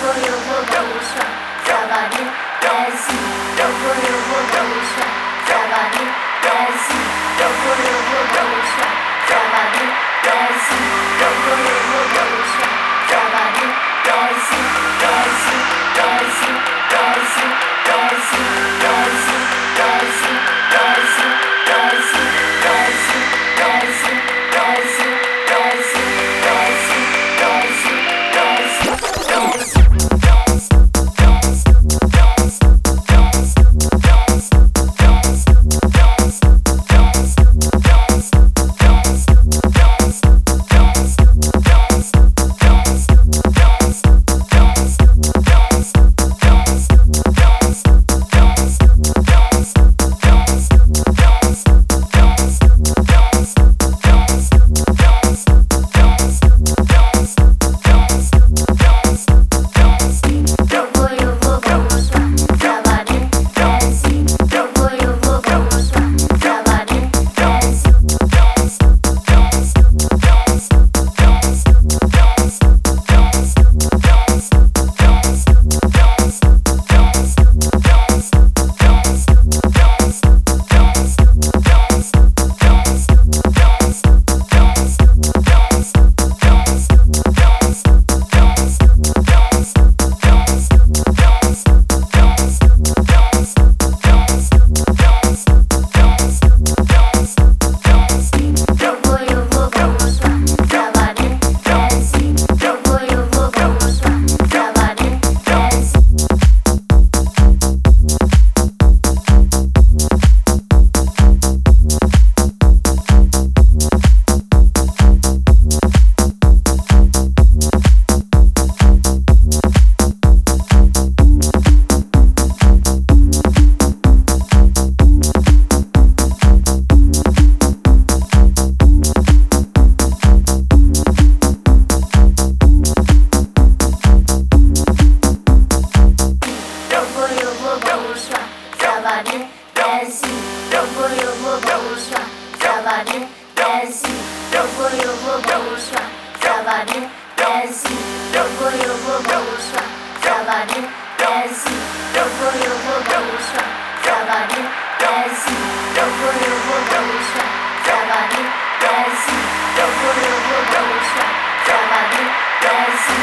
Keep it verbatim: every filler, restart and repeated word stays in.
eu vou puxar, trabalhe, desce, eu vou, eu vou puxar, trabalhe, desce, eu vou, eu vou puxar, trabalhe, desce, eu vou, eu vou puxar, trabalhe, desce, desce, desce, desce, desce, desce, desce, desce, desce, desce, desce, desce, desce, desce, desce, desce. Trabalhe, desce, eu vou, eu vou puxar. Trabalhe, desce, eu vou, eu vou puxar. Trabalhe, desce, eu vou, eu vou puxar. Trabalhe, desce, eu vou, eu vou puxar. Trabalhe, desce, eu vou, eu vou puxar. Trabalhe, desce, eu vou, eu vou puxar. Trabalhe, desce.